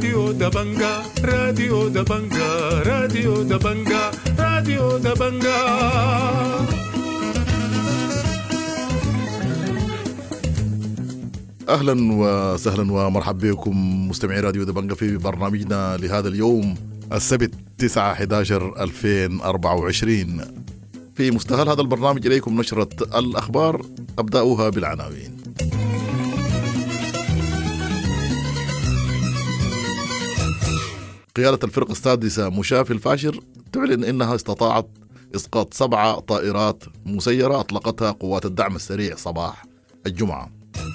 راديو دبنجا راديو دبنجا راديو دبنجا راديو دبنجا. أهلا وسهلا ومرحبا بكم مستمعي راديو دبنجا في برنامجنا لهذا اليوم السبت 9/11/2024. في مستهل هذا البرنامج إليكم نشرة الأخبار، أبدأها بالعناوين. قيادة الفرقة السادسة مشاة في الفاشر تعلن إنها استطاعت إسقاط 7 طائرات مسيرة أطلقتها قوات الدعم السريع صباح الجمعة.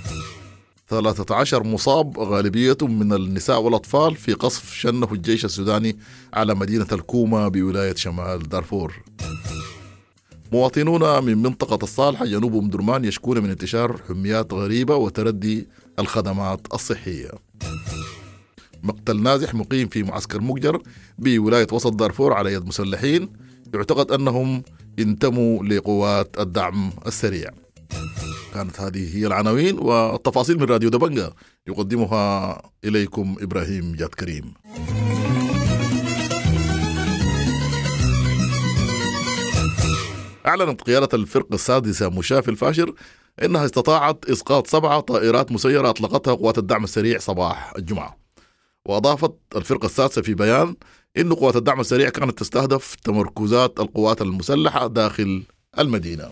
13 مصاب غالبية من النساء والأطفال في قصف شنه الجيش السوداني على مدينة الكومة بولاية شمال دارفور. مواطنون من منطقة الصالحة جنوب أم درمان يشكون من انتشار حميات غريبة وتردي الخدمات الصحية. مقتل نازح مقيم في معسكر مقجر بولاية وسط دارفور على يد مسلحين يعتقد أنهم انتموا لقوات الدعم السريع. كانت هذه هي العناوين والتفاصيل من راديو دبنجا، يقدمها إليكم إبراهيم جاد كريم. أعلنت قيادة الفرقة السادسة مشاة في الفاشر إنها استطاعت إسقاط 7 طائرات مسيرة أطلقتها قوات الدعم السريع صباح الجمعة. وأضافت الفرقة السادسة في بيان إن قوات الدعم السريع كانت تستهدف تمركزات القوات المسلحة داخل المدينة.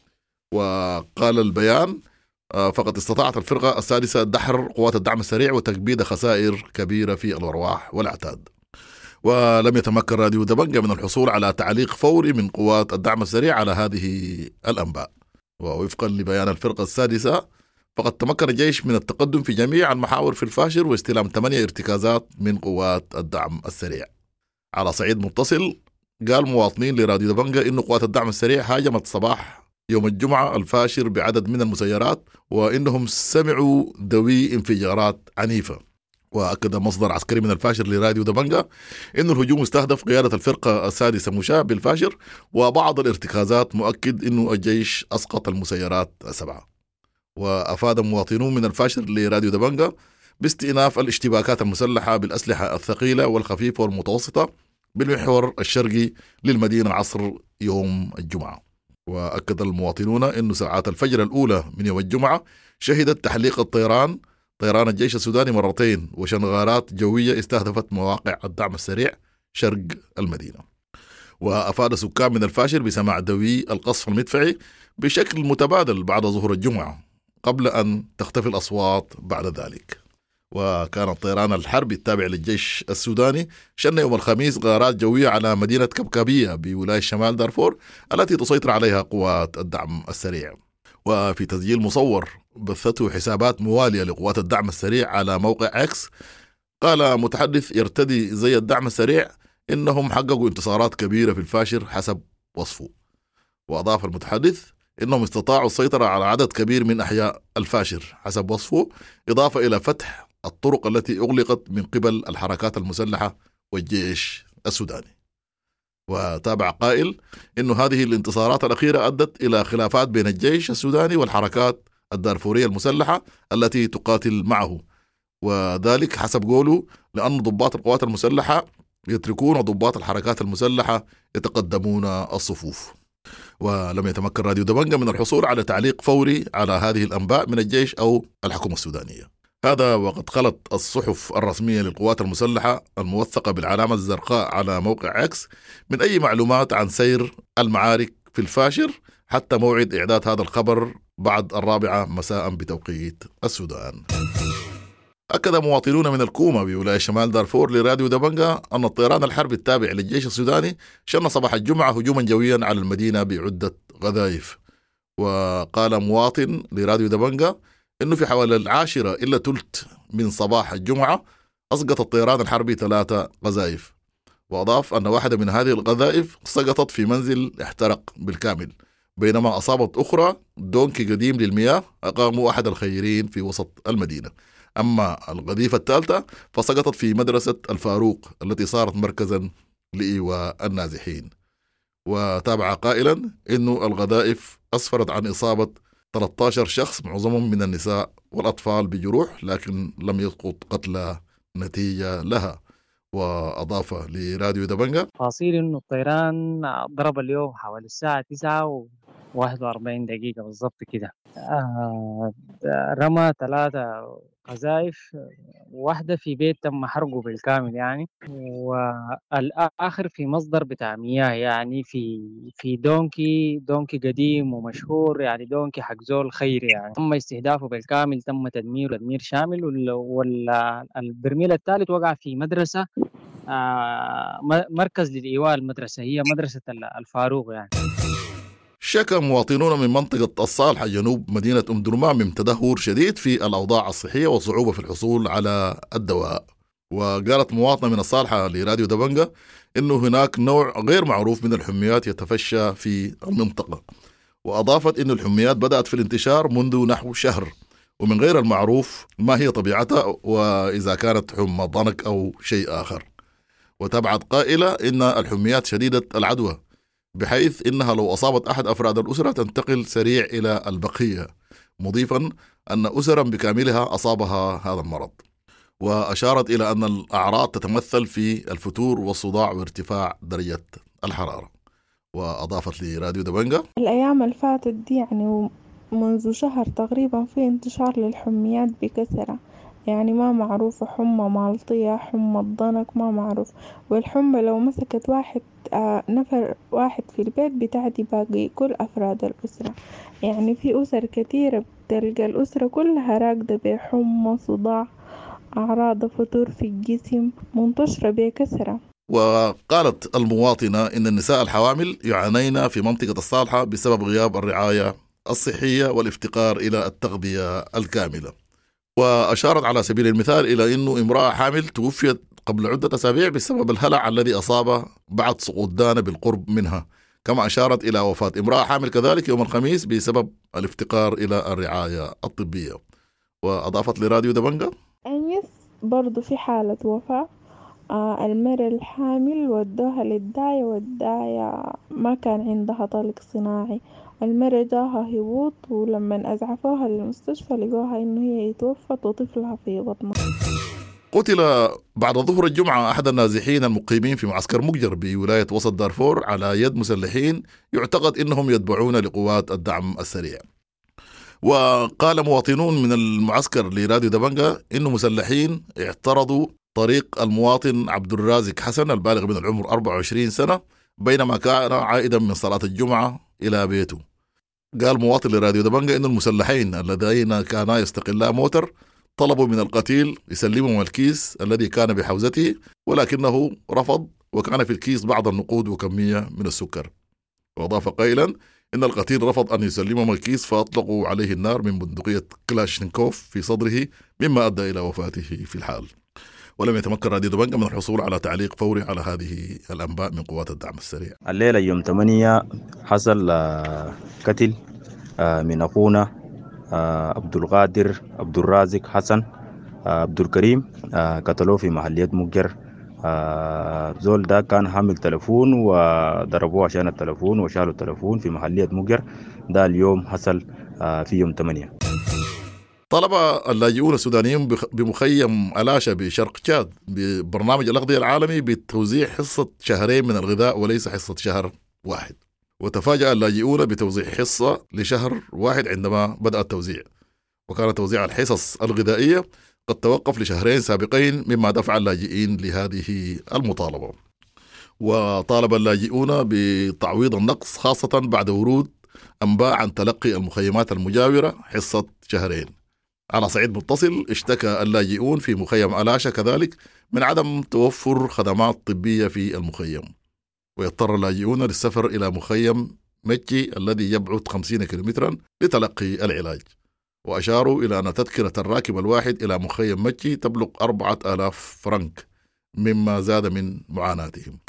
وقال البيان فقد استطاعت الفرقة السادسة دحر قوات الدعم السريع وتكبيد خسائر كبيرة في الأرواح والأعتاد. ولم يتمكن راديو دبنجا من الحصول على تعليق فوري من قوات الدعم السريع على هذه الأنباء. ووفقا لبيان الفرقة السادسة فقد تمكن الجيش من التقدم في جميع المحاور في الفاشر واستلام 8 ارتكازات من قوات الدعم السريع. على صعيد متصل، قال مواطنين لراديو دبنجا إن قوات الدعم السريع هاجمت صباح يوم الجمعة الفاشر بعدد من المسيرات وإنهم سمعوا دوي انفجارات عنيفة. وأكد مصدر عسكري من الفاشر لراديو دبنجا إن الهجوم استهدف قيادة الفرقة السادسة مشاة بالفاشر، وبعض الارتكازات مؤكد إنه الجيش أسقط المسيرات 7. وأفاد مواطنون من الفاشر لراديو دبنجا باستئناف الاشتباكات المسلحة بالأسلحة الثقيلة والخفيفة والمتوسطة بالمحور الشرقي للمدينة عصر يوم الجمعة. وأكد المواطنون أن ساعات الفجر الأولى من يوم الجمعة شهدت تحليق طيران الجيش السوداني مرتين وشنغارات جوية استهدفت مواقع الدعم السريع شرق المدينة. وأفاد سكان من الفاشر بسماع دوي القصف المدفعي بشكل متبادل بعد ظهر الجمعة قبل أن تختفي الأصوات بعد ذلك. وكان الطيران الحربي التابع للجيش السوداني شن يوم الخميس غارات جوية على مدينة كبكبية بولاية شمال دارفور التي تسيطر عليها قوات الدعم السريع. وفي تسجيل مصور بثته حسابات موالية لقوات الدعم السريع على موقع اكس، قال متحدث يرتدي زي الدعم السريع إنهم حققوا انتصارات كبيرة في الفاشر حسب وصفه. وأضاف المتحدث إنهم استطاعوا السيطرة على عدد كبير من أحياء الفاشر حسب وصفه، إضافة إلى فتح الطرق التي أغلقت من قبل الحركات المسلحة والجيش السوداني. وتابع قائل إنه هذه الانتصارات الأخيرة أدت إلى خلافات بين الجيش السوداني والحركات الدارفورية المسلحة التي تقاتل معه، وذلك حسب قوله لأن ضباط القوات المسلحة يتركون ضباط الحركات المسلحة يتقدمون الصفوف. ولم يتمكن راديو دبنجا من الحصول على تعليق فوري على هذه الأنباء من الجيش أو الحكومة السودانية. هذا وقد خلت الصحف الرسمية للقوات المسلحة الموثقة بالعلامة الزرقاء على موقع اكس من أي معلومات عن سير المعارك في الفاشر حتى موعد إعداد هذا الخبر بعد 4 مساء بتوقيت السودان. أكد مواطنون من الكومة بولاية شمال دارفور لراديو دبنجا أن الطيران الحربي التابع للجيش السوداني شن صباح الجمعة هجوما جويا على المدينة بعدة قذائف. وقال مواطن لراديو دبنجا إنه في حوالي 10:10 من صباح الجمعة أسقط الطيران الحربي 3 قذائف. وأضاف أن واحدة من هذه القذائف سقطت في منزل احترق بالكامل، بينما أصابت أخرى دونكي قديم للمياه أقاموا أحد الخيرين في وسط المدينة. أما القذيفة الثالثة فسقطت في مدرسة الفاروق التي صارت مركزا لإيواء النازحين. وتابع قائلا إنه القذائف أسفرت عن إصابة 13 شخص معظمهم من النساء والأطفال بجروح، لكن لم يسقط قتلى نتيجة لها. وأضاف لراديو دبنجة: تفاصيل إنه الطيران ضرب اليوم حوالي الساعة 9:41 بالضبط كده. رمى 3 قذائف، واحدة في بيت تم حرقه بالكامل يعني، والآخر في مصدر بتاع مياه يعني في دونكي قديم ومشهور يعني، دونكي حق زول خيري يعني، تم استهدافه بالكامل، تم تدمير شامل. والبرميل الثالث وقع في مدرسة، مركز للإيواء المدرسة، هي مدرسة الفاروق يعني. شكى مواطنون من منطقة الصالحة جنوب مدينة أم درمان من تدهور شديد في الأوضاع الصحية وصعوبة في الحصول على الدواء. وقالت مواطنة من الصالحة لراديو دبنجة إنه هناك نوع غير معروف من الحميات يتفشى في المنطقة. وأضافت إن الحميات بدأت في الانتشار منذ نحو شهر، ومن غير المعروف ما هي طبيعتها وإذا كانت حمى ضنك أو شيء آخر. وتبعت قائلة إن الحميات شديدة العدوى، بحيث إنها لو أصابت أحد أفراد الأسرة تنتقل سريع إلى البقية، مضيفا أن أسرا بكاملها أصابها هذا المرض. وأشارت إلى أن الأعراض تتمثل في الفتور والصداع وارتفاع درجة الحرارة. وأضافت لراديو دبنجة: الأيام اللي فاتت دي يعني منذ شهر تقريبا في انتشار للحميات بكثرة، يعني ما معروف، حمى مالطية، حمى الضنك، ما معروف. والحمى لو مسكت واحد نفر واحد في البيت بتعدي باقي كل أفراد الأسرة، يعني في أسر كثيرة بتلقى الأسرة كلها راقدة بحمى، صداع، أعراض فتور في الجسم منتشرة بكثرة. وقالت المواطنة إن النساء الحوامل يعانين في منطقة الصالحة بسبب غياب الرعاية الصحية والافتقار إلى التغذية الكاملة. وأشارت على سبيل المثال إلى أنه امرأة حامل توفيت قبل عدة أسابيع بسبب الهلع الذي أصابه بعد سقوط دانة بالقرب منها. كما أشارت إلى وفاة امرأة حامل كذلك يوم الخميس بسبب الافتقار إلى الرعاية الطبية. وأضافت لراديو دبنجة: أنيس برضو في حالة وفاة، المرأة الحامل ودوها للداية، والداية ما كان عندها طلق صناعي، المرأة جاها هبوط، ولما أزعفوها للمستشفى لقوها إنه هي توفت وطفلها في بطنها. قتل بعد ظهر الجمعة أحد النازحين المقيمين في معسكر مجر بولاية وسط دارفور على يد مسلحين يعتقد إنهم يتبعون لقوات الدعم السريع. وقال مواطنون من المعسكر لراديو دبنجة إنه مسلحين اعترضوا طريق المواطن عبد الرازق حسن البالغ من العمر 24 سنة بينما كان عائدا من صلاة الجمعة إلى بيته. قال مواطن لراديو دبنجة إن المسلحين الذين كانا يستقلا موتر طلبوا من القتيل يسلمهم الكيس الذي كان بحوزته، ولكنه رفض، وكان في الكيس بعض النقود وكمية من السكر. وأضاف قائلا إن القتيل رفض أن يسلمهم الكيس فأطلقوا عليه النار من بندقية كلاشنكوف في صدره، مما أدى إلى وفاته في الحال. ولم يتمكن راديو دبنجة من الحصول على تعليق فوري على هذه الأنباء من قوات الدعم السريع. الليلة يوم 8 حصل قتل من أخونا عبد القادر عبد الرازق حسن عبد الكريم، قتلوه في محلية مجر. زول ده كان حامل تلفون وضربوه عشان التلفون وشالوا التلفون في محلية مجر. ده اليوم حصل في يوم 8. طلب اللاجئون السودانيين بمخيم ألاشا بشرق تشاد ببرنامج الأغذية العالمي بتوزيع حصة شهرين من الغذاء وليس حصة شهر واحد. وتفاجأ اللاجئون بتوزيع حصة لشهر واحد عندما بدأ التوزيع، وكان توزيع الحصص الغذائية قد توقف لشهرين سابقين، مما دفع اللاجئين لهذه المطالبة. وطالب اللاجئون بتعويض النقص، خاصة بعد ورود أنباء عن تلقي المخيمات المجاورة حصة شهرين. على صعيد متصل، اشتكى اللاجئون في مخيم ألاشا كذلك من عدم توفر خدمات طبية في المخيم، ويضطر اللاجئون للسفر إلى مخيم مكي الذي يبعد 50 كيلومترا لتلقي العلاج. وأشاروا إلى أن تذكرة الراكب الواحد إلى مخيم مكي تبلغ 4000 فرنك، مما زاد من معاناتهم.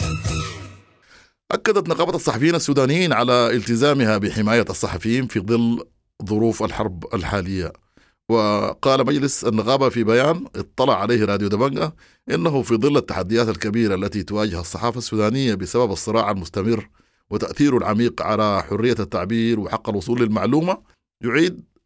أكدت نقابة الصحفيين السودانيين على التزامها بحماية الصحفيين في ظل ظروف الحرب الحالية. وقال مجلس النقابة في بيان اطلع عليه راديو دبنجة إنه في ظل التحديات الكبيرة التي تواجه الصحافة السودانية بسبب الصراع المستمر وتأثيره العميق على حرية التعبير وحق الوصول للمعلومة، يعيد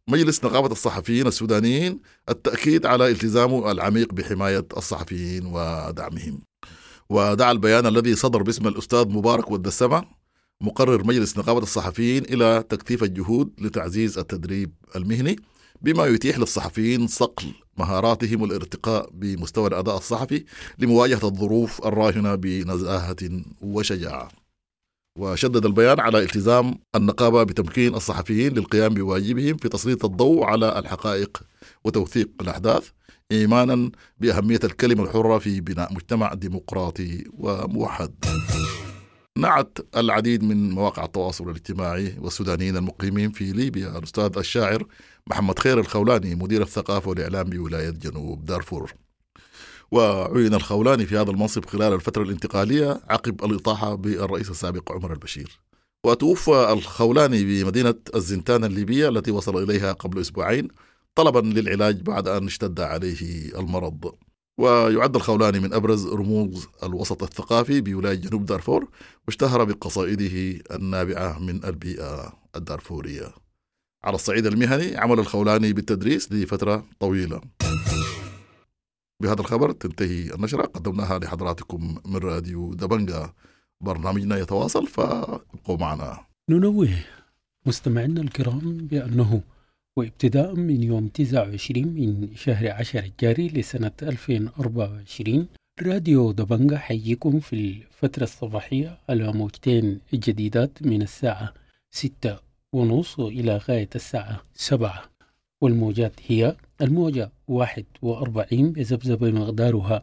مجلس نقابة الصحفيين السودانيين التأكيد على التزامه العميق بحماية الصحفيين ودعمهم. ودعا البيان الذي صدر باسم الأستاذ مبارك والدسمة مقرر مجلس نقابة الصحفيين إلى تكثيف الجهود لتعزيز التدريب المهني بما يتيح للصحفيين صقل مهاراتهم والارتقاء بمستوى الأداء الصحفي لمواجهة الظروف الراهنة بنزاهة وشجاعة. وشدد البيان على التزام النقابة بتمكين الصحفيين للقيام بواجبهم في تسليط الضوء على الحقائق وتوثيق الأحداث، إيمانا بأهمية الكلمة الحرة في بناء مجتمع ديمقراطي وموحد. نعت العديد من مواقع التواصل الاجتماعي والسودانيين المقيمين في ليبيا الأستاذ الشاعر محمد خير الخولاني مدير الثقافة والإعلام بولاية جنوب دارفور. وعين الخولاني في هذا المنصب خلال الفترة الانتقالية عقب الإطاحة بالرئيس السابق عمر البشير. وتوفى الخولاني بمدينة الزنتان الليبية التي وصل إليها قبل أسبوعين طلبا للعلاج بعد أن اشتد عليه المرض. ويعد الخولاني من أبرز رموز الوسط الثقافي بولاية جنوب دارفور، واشتهر بقصائده النابعة من البيئة الدارفورية. على الصعيد المهني عمل الخولاني بالتدريس لفترة طويلة. بهذا الخبر تنتهي النشرة قدمناها لحضراتكم من راديو دبنجا. برنامجنا يتواصل فابقوا معنا. ننوه مستمعينا الكرام بأنه وابتداء من يوم 29 من شهر 10 الجاري لسنة 2024 راديو دبنجا حيكم في الفترة الصباحية على موجتين جديدات من الساعة 6:30 إلى غاية الساعة 7. والموجات هي الموجة 41 بذبذبة مقدارها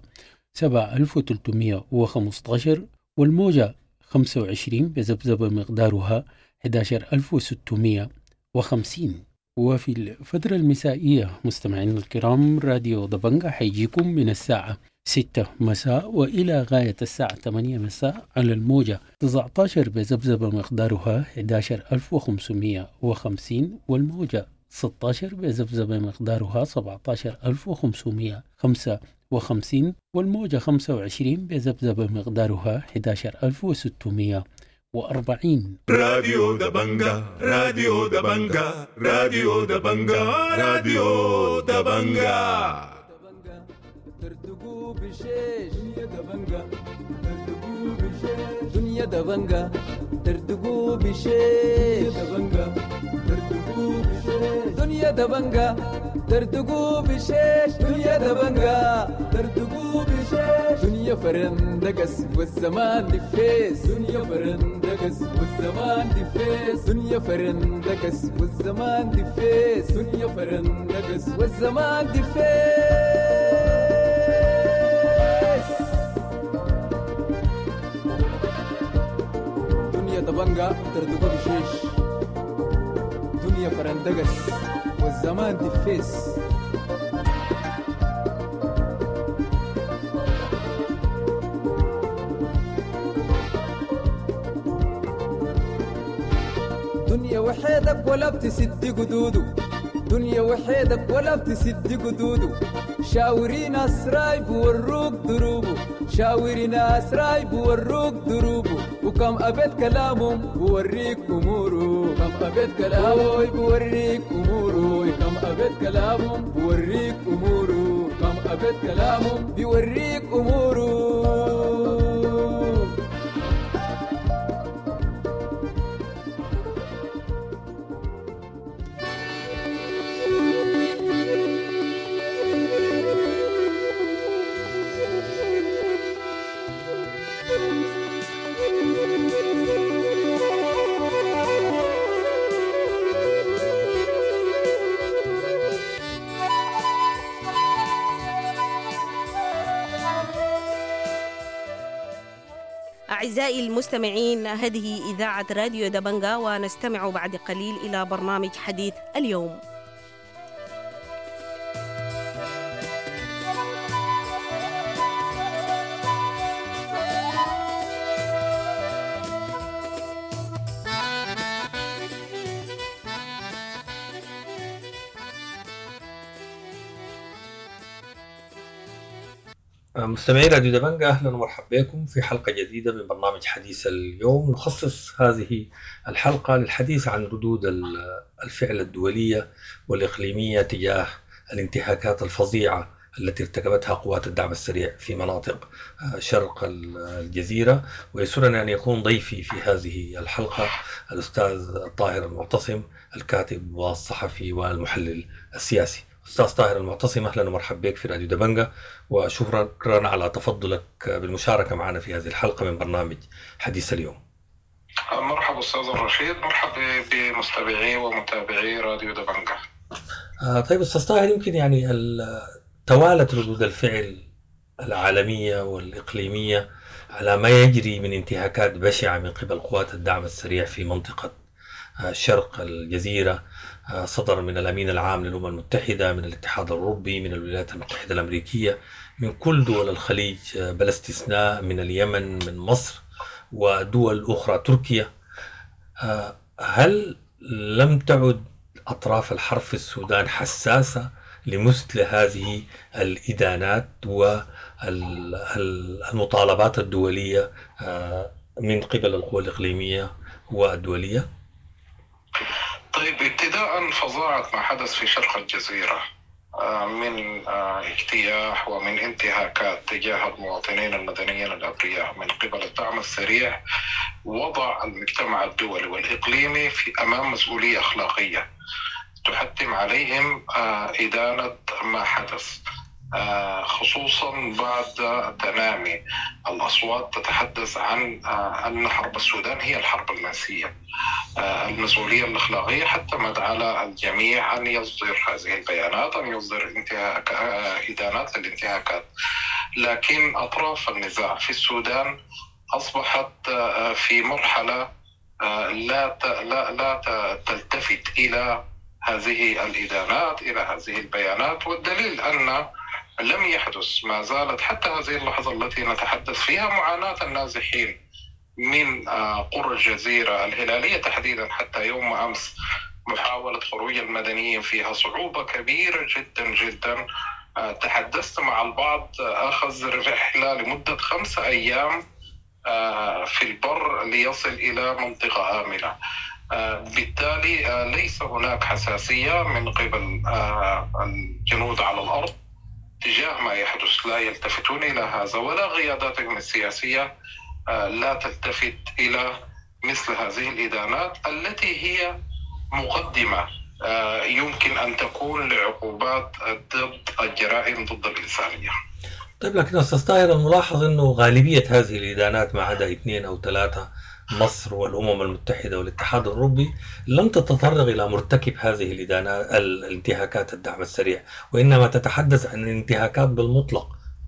7315، والموجة 25 بذبذبة مقدارها 11650. وفي الفترة المسائية مستمعين الكرام راديو دبنجا حيجيكم من الساعة 6 مساء وإلى غاية الساعة 8 مساء على الموجة 19 بذبذبة مقدارها 11550، والموجة 16 بذبذبة مقدارها 17555، والموجة 25 بذبذبة مقدارها 11640. راديو دبنجا راديو دبنجا راديو دبنجا راديو دبنجا ترتقو بشيش دنيا دبنجا ترتقو بشيش دنيا دبنجا ترتقو بشيش دبنجا ترتقو بشيش دنيا دبنجا ترتقو بشيش دنيا دبنجا ترتقو بشيش دنيا فرندقس والزمان دفيس دنيا فرندقس والزمان دفيس دنيا فرندقس والزمان دفيس دنيا فرندقس والزمان دفيس دنيا دبنجا ترتقو بشيش دنيا فرندقس والزمان دفيس دنيا وحيدك ولا بتسد قدودو دنيا وحيدك ولا بتسد قدودو شاورين أسراي بوروك دروبو شاورين أسراي بوروك دروبو وكم أبد كلامهم بوريك أمورو كم أبد كلامهم بوريك أمورو كم أبد كلامهم بوريك أمورو كم أبد كلامهم بوريك أمورو. أعزائي المستمعين، هذه إذاعة راديو دبنجا، ونستمع بعد قليل إلى برنامج حديث اليوم. مستمعي راديو دبنجة، أهلا ومرحبا بكم في حلقة جديدة من برنامج حديث اليوم. نخصص هذه الحلقة للحديث عن ردود الفعل الدولية والإقليمية تجاه الانتهاكات الفظيعة التي ارتكبتها قوات الدعم السريع في مناطق شرق الجزيرة. ويسرني أن يكون ضيفي في هذه الحلقة الأستاذ طاهر المعتصم، الكاتب والصحفي والمحلل السياسي. أستاذ طاهر المعتصم، أهلا ومرحبا بك في راديو دبنجة، وشكرا على تفضلك بالمشاركة معنا في هذه الحلقة من برنامج حديث اليوم. مرحبا أستاذ الرشيد، مرحبا بمستمعي ومتابعي راديو دبنجة. طيب أستاذ طاهر، يمكن يعني توالت ردود الفعل العالمية والإقليمية على ما يجري من انتهاكات بشعة من قبل قوات الدعم السريع في منطقة شرق الجزيرة، صدر من الأمين العام للأمم المتحدة، من الاتحاد الأوروبي، من الولايات المتحدة الأمريكية، من كل دول الخليج بلا استثناء، من اليمن، من مصر ودول أخرى، تركيا. هل لم تعد أطراف الحرب في السودان حساسة لمثل هذه الإدانات والمطالبات الدولية من قبل القوى الإقليمية والدولية؟ طيب، ابتداء فظاعة ما حدث في شرق الجزيرة من اجتياح ومن انتهاكات تجاه المواطنين المدنيين الأبرياء من قبل الدعم السريع وضع المجتمع الدولي والإقليمي في أمام مسؤولية أخلاقية تحتم عليهم إدانة ما حدث، خصوصا بعد تنامي الأصوات تتحدث عن أن حرب السودان هي الحرب المنسية. المسؤولية الأخلاقية حتمت على الجميع أن يصدر هذه البيانات، أن يصدر إدانات للانتهاكات. لكن أطراف النزاع في السودان أصبحت في مرحلة لا تلتفت إلى هذه الإدانات، إلى هذه البيانات. والدليل أن لم يحدث، ما زالت حتى هذه اللحظة التي نتحدث فيها معاناة النازحين من قرى الجزيرة الهلالية تحديدا. حتى يوم أمس محاولة خروج المدنيين فيها صعوبة كبيرة جدا جدا. تحدثت مع البعض، أخذ رحلة لمدة 5 أيام في البر ليصل إلى منطقة آمنة. بالتالي ليس هناك حساسية من قبل الجنود على الأرض تجاه ما يحدث، لا يلتفتون إلى هذا، ولا قياداتهم السياسية لا تلتفت إلى مثل هذه الإدانات التي هي مقدمة يمكن أن تكون لعقوبات ضد الجرائم ضد الإنسانية. طيب، لكن أستاذ طاهر، الملاحظ أنه غالبية هذه الإدانات ما عدا 2 أو 3، مصر والأمم المتحدة والاتحاد الأوروبي، لم تتطرق إلى مرتكب هذه الإدانات الانتهاكات الدعم السريع، وإنما تتحدث عن الانتهاكات بالمطلق.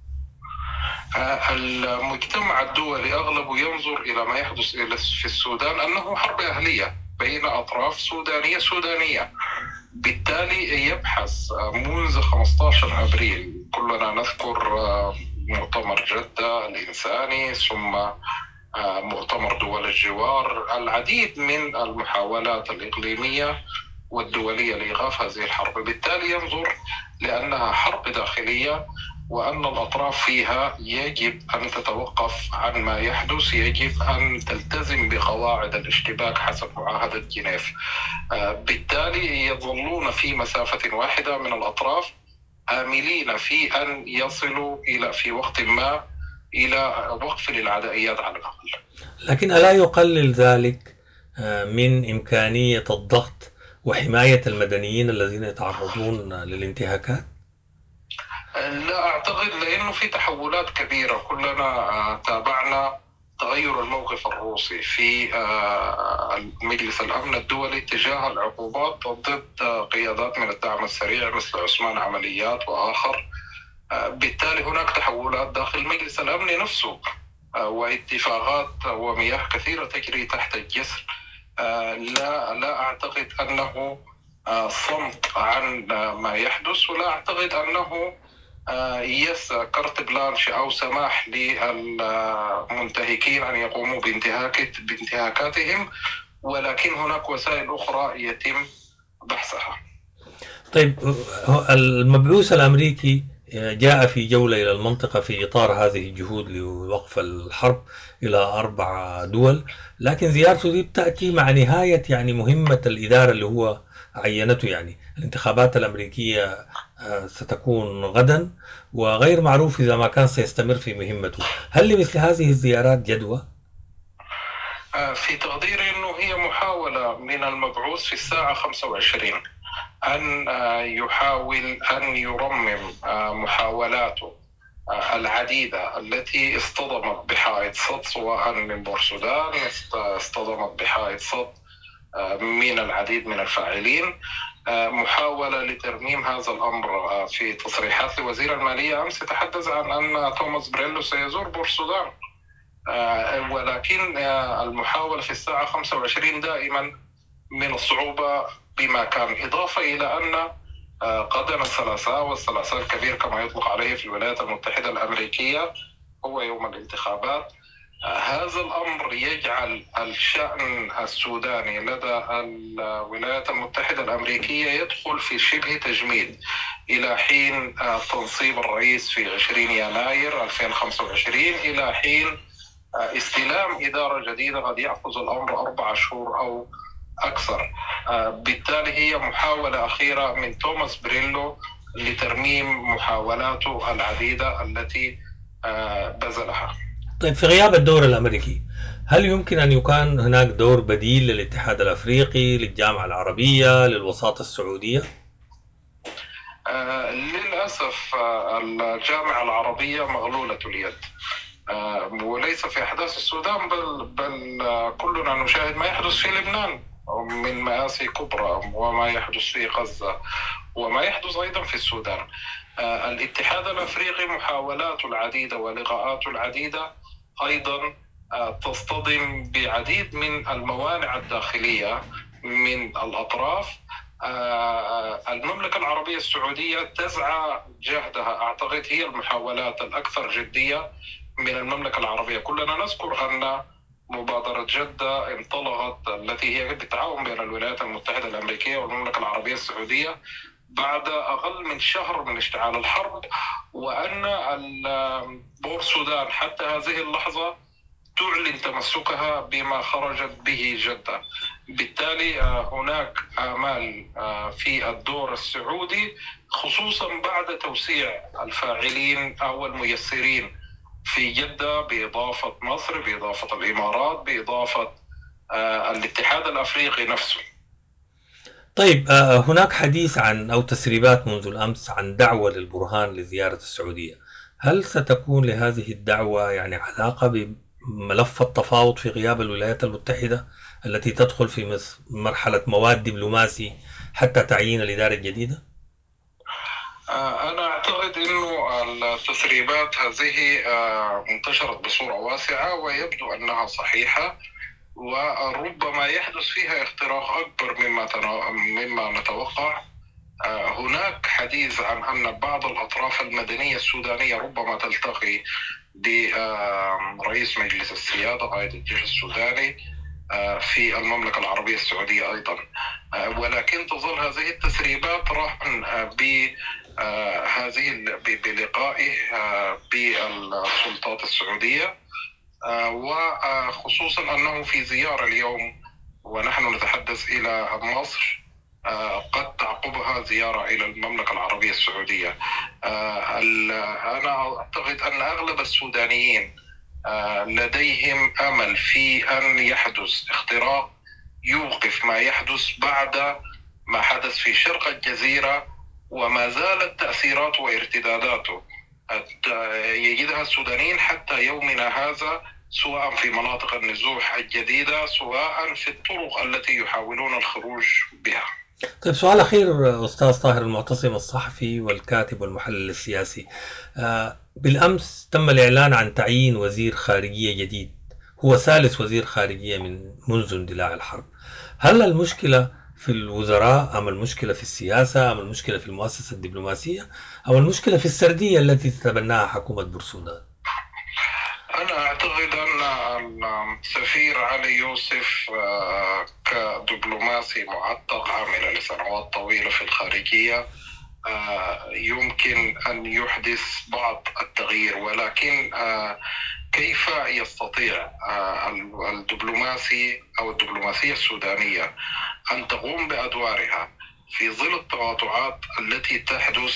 المجتمع الدولي أغلبه ينظر إلى ما يحدث في السودان أنه حرب أهلية بين أطراف سودانية. بالتالي يبحث منذ 15 أبريل، كلنا نذكر مؤتمر جدة الإنساني، ثم مؤتمر دول الجوار، العديد من المحاولات الإقليمية والدولية لإيقاف هذه الحرب. بالتالي ينظر لأنها حرب داخلية، وأن الأطراف فيها يجب أن تتوقف عن ما يحدث، يجب أن تلتزم بقواعد الاشتباك حسب معاهدة جنيف. بالتالي يظلون في مسافة واحدة من الأطراف، آملين في أن يصلوا إلى في وقت ما إلى وقف للعدائيات على الأقل. لكن ألا يقلل ذلك من إمكانية الضغط وحماية المدنيين الذين يتعرضون للانتهاكات؟ لا أعتقد، لأنه في تحولات كبيرة. كلنا تابعنا تغير الموقف الروسي في مجلس الأمن الدولي تجاه العقوبات ضد قيادات من الدعم السريع مثل عثمان عمليات وآخر. بالتالي هناك تحولات داخل مجلس الأمن نفسه، واتفاقات ومياه كثيرة تجري تحت الجسر. لا أعتقد أنه صمت عن ما يحدث، ولا أعتقد أنه كارت بلانش أو سماح للمنتهكين أن يقوموا بانتهاكاتهم، ولكن هناك وسائل أخرى يتم بحثها. طيب، المبعوث الأمريكي جاء في جولة إلى المنطقة في إطار هذه الجهود لوقف الحرب إلى 4 دول، لكن زيارته دي بتأتي مع نهاية يعني مهمة الإدارة اللي هو عينته. يعني الانتخابات الأمريكية ستكون غدا، وغير معروف إذا ما كان سيستمر في مهمته. هل لمثل هذه الزيارات جدوى؟ في تقديري أنه هي محاولة من المبعوث في الساعة 25 أن يحاول أن يرمم محاولاته العديدة التي اصطدمت بحائط صد، سواء من بورسودان، اصطدمت بحائط صد من العديد من الفاعلين. محاولة لترميم هذا الأمر. في تصريحات لوزير المالية أمس تحدث عن أن توماس بريلو سيزور بورسودان، ولكن المحاولة في الساعة 25 دائما من الصعوبة بما كان، إضافة إلى أن غدا الثلاثاء، والثلاثاء الكبير كما يطلق عليه في الولايات المتحدة الأمريكية هو يوم الانتخابات. هذا الأمر يجعل الشأن السوداني لدى الولايات المتحدة الأمريكية يدخل في شبه تجميد إلى حين تنصيب الرئيس في 20 يناير 2025، إلى حين استلام إدارة جديدة قد يأخذ الأمر 4 شهور أو أكثر. بالتالي هي محاولة أخيرة من توماس بريلو لترميم محاولاته العديدة التي بذلها. طيب، في غياب الدور الأمريكي، هل يمكن أن يكون هناك دور بديل للاتحاد الأفريقي، للجامعة العربية، للوساطة السعودية؟ للأسف الجامعة العربية مغلولة اليد، وليس في أحداث السودان بل كلنا نشاهد ما يحدث في لبنان من مآسي كبرى، وما يحدث في غزة، وما يحدث أيضا في السودان. الاتحاد الأفريقي محاولاته العديدة ولقاءاته العديدة أيضا تصطدم بعديد من الموانع الداخلية من الأطراف. المملكة العربية السعودية تسعى جهدها، أعتقد هي المحاولات الأكثر جدية من المملكة العربية. كلنا نذكر أن مبادرة جدة انطلقت، التي هي بالتعاون بين الولايات المتحدة الأمريكية والمملكة العربية السعودية، بعد أقل من شهر من اشتعال الحرب، وأن بورسودان حتى هذه اللحظة تعلن تمسكها بما خرجت به جدة. بالتالي هناك آمال في الدور السعودي، خصوصا بعد توسيع الفاعلين أو الميسرين في جدة، بإضافة مصر، بإضافة الإمارات، بإضافة الاتحاد الأفريقي نفسه. طيب، هناك حديث عن أو تسريبات منذ الأمس عن دعوة للبرهان لزيارة السعودية. هل ستكون لهذه الدعوة يعني علاقة بملف التفاوض في غياب الولايات المتحدة التي تدخل في مرحلة مواد دبلوماسي حتى تعيين الإدارة الجديدة؟ أنا أعتقد أنه التسريبات هذه انتشرت بصورة واسعة، ويبدو أنها صحيحة، وربما يحدث فيها اختراق أكبر مما نتوقع. هناك حديث عن أن بعض الأطراف المدنية السودانية ربما تلتقي برئيس مجلس السيادة قائد الجيش السوداني في المملكة العربية السعودية أيضا، ولكن تظل هذه التسريبات رهن بلقائه بالسلطات السعودية، وخصوصا أنه في زيارة اليوم ونحن نتحدث إلى مصر، قد تعقبها زيارة إلى المملكة العربية السعودية. أنا أعتقد أن أغلب السودانيين لديهم أمل في أن يحدث اختراق يوقف ما يحدث بعد ما حدث في شرق الجزيرة، وما زالت تأثيراته وارتداداته يجدها السودانيين حتى يومنا هذا، سواء في مناطق النزوح الجديدة، سواء في الطرق التي يحاولون الخروج بها. طيب، سؤال أخير أستاذ طاهر المعتصم، الصحفي والكاتب والمحلل السياسي. بالأمس تم الإعلان عن تعيين وزير خارجية جديد، هو ثالث وزير خارجية منذ اندلاع الحرب. هل المشكلة في الوزراء، أم المشكلة في السياسة، أم المشكلة في المؤسسة الدبلوماسية، أو المشكلة في السردية التي تتبناها حكومة بورسودان؟ أنا أعتقد أن السفير علي يوسف كدبلوماسي معتق عامل لسنوات طويلة في الخارجية يمكن أن يحدث بعض التغيير، ولكن كيف يستطيع الدبلوماسي أو الدبلوماسية السودانية أن تقوم بأدوارها في ظل التقاطعات التي تحدث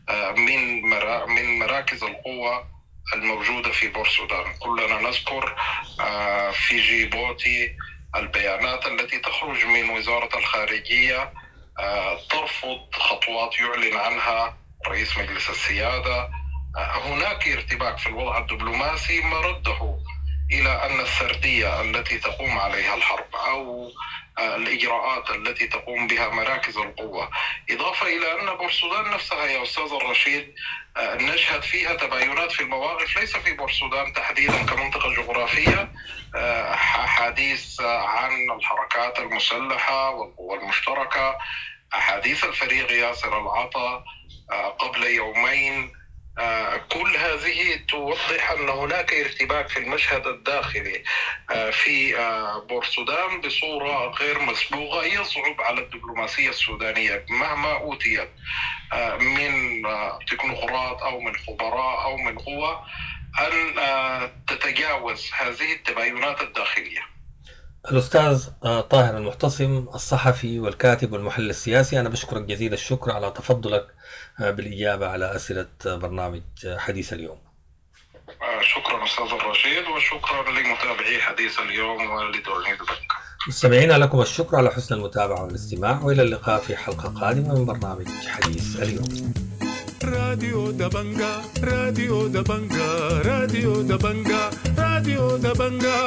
من مراكز القوة الموجودة في بورسودان؟ كلنا نذكر في جيبوتي البيانات التي تخرج من وزارة الخارجية ترفض خطوات يعلن عنها رئيس مجلس السيادة. هناك ارتباك في الوضع الدبلوماسي مرده إلى أن السردية التي تقوم عليها الحرب أو الإجراءات التي تقوم بها مراكز القوة، إضافة إلى أن بورسودان نفسها يا أستاذ الرشيد نشهد فيها تباينات في المواقف، ليس في بورسودان تحديدا كمنطقة جغرافية، أحاديث عن الحركات المسلحة والقوى المشتركة، أحاديث الفريق ياسر العطا قبل يومين، كل هذه توضح أن هناك ارتباك في المشهد الداخلي في بورسودان بصورة غير مسبوقة يصعب على الدبلوماسية السودانية مهما أوتيت من تكنوقراط أو من خبراء أو من قوى أن تتجاوز هذه التباينات الداخلية. الأستاذ طاهر المعتصم الصحفي والكاتب والمحلل السياسي، أنا بشكرك جزيل الشكر على تفضلك بالإجابة على أسئلة برنامج حديث اليوم. شكرا أستاذ الرشيد، وشكرا لمتابعي حديث اليوم ولتورنيد بنك. مستمعينا لكم الشكر على حسن المتابعة والاستماع، وإلى اللقاء في حلقة قادمة من برنامج حديث اليوم. راديو دبنجا راديو دبنجا راديو دبنجا راديو دبنجا.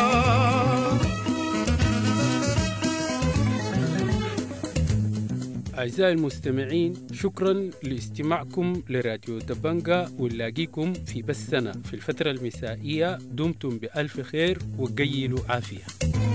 أعزائي المستمعين، شكرا لاستماعكم لراديو دبنجا، ونلاقيكم في بثنا في الفترة المسائية. دمتم بألف خير وقيلوا عافية.